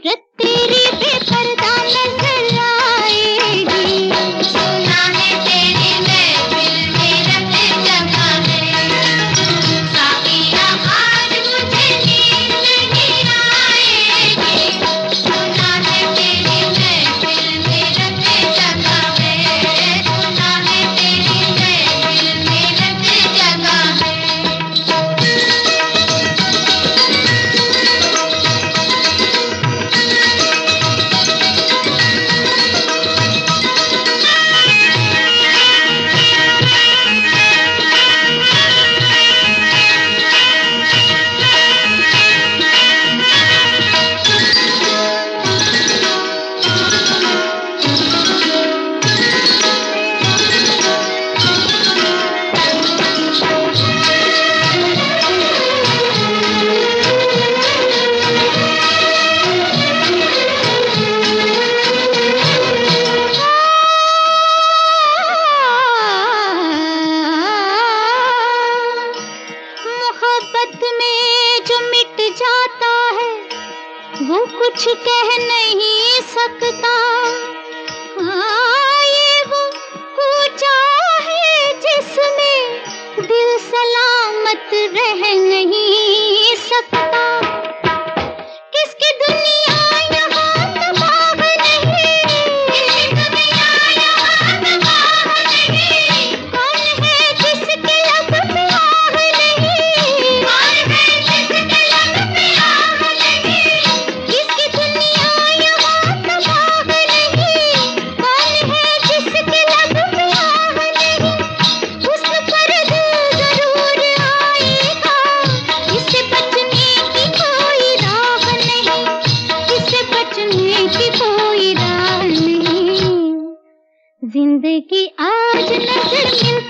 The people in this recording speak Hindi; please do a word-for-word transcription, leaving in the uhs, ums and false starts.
सूरत तेरी बेपर्दा नजर आएगी। सुना है तेरी महफिल में रत जगह है, साकिया आज मुझे नींद नहीं आएगी। सुना है तेरी महफिल में रत जगह है, सुना है तेरी महफिल में रत जगह है। मोहब्बत में जो मिट जाता है वो कुछ कह नहीं सकता। हाँ, ये वो पूछा है जिसमें दिल सलामत रह नहीं सकता। किसकी दुनिया यहाँ तबाह नहीं, किसकी दुनिया यहाँ तबाह नहीं। कौन है जिसके लब में आह नहीं, कौन है जिसके लब में आह नहीं। किसकी दुनिया यहाँ तबाह नहीं, कौन है जिसके लब में आह नहीं। उस पर दिल जरूर आएगा, इससे बचने की कोई राह नहीं, इससे बचने की कोई राह नहीं। जिंदगी आज नजर मिल